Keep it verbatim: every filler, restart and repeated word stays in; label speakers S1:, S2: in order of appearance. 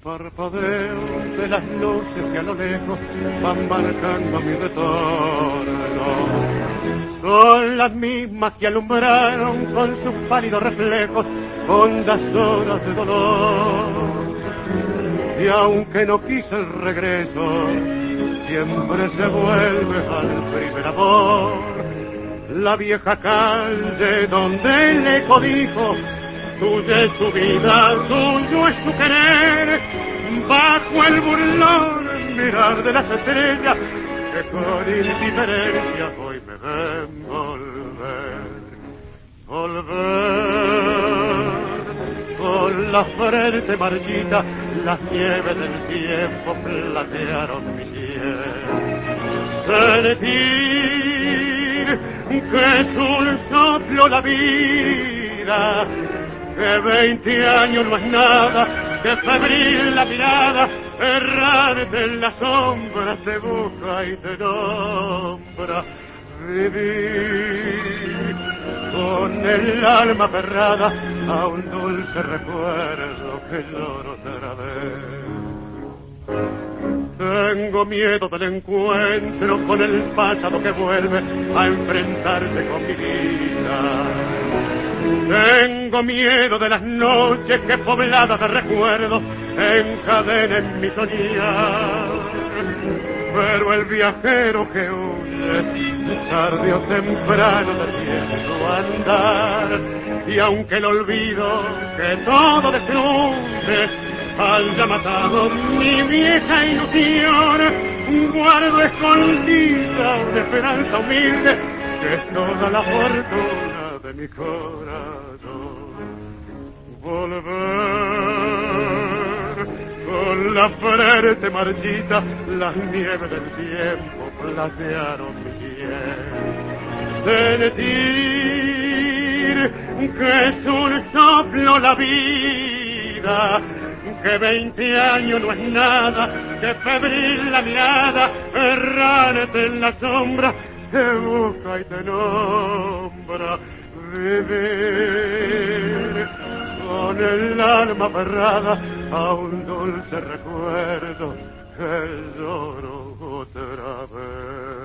S1: parpadeo de las luces que a lo lejos van marcando mi retorno. Son las mismas que alumbraron con sus pálidos reflejos hondas horas de dolor. Y aunque no quise el regreso, siempre se vuelve al primer amor. La vieja calle donde el eco dijo: tuya es su vida, tuyo es su querer, bajo el burlón mirar de las estrellas que con indiferencia hoy me ven volver, volver, con la frente marchita, las nieves del tiempo platearon mi piel, sentir que es un soplo la vida, que veinte años no es nada, que febril la mirada, errante en la sombra te busca y te nombra. Vivir con el alma aferrada a un dulce recuerdo que lloro otra vez. Tengo miedo del encuentro con el pasado que vuelve a enfrentarse con mi vida. Tengo miedo de las noches que pobladas de recuerdos encadenen mi soñar. Pero el viajero que huye, tarde o temprano detiene su andar. Y aunque el olvido que todo destruye haya matado mi vieja ilusión, guardo escondida una esperanza humilde que es toda la fortuna de mi corazón. Volver con la frente marchita, las nieves del tiempo platearon mi piel. Sentir que es un soplo la vida, que veinte años no es nada, que febril la mirada, errante en la sombra, te busca y te nombra. Vivir con el alma aferrada a un dulce recuerdo que lloro otra vez.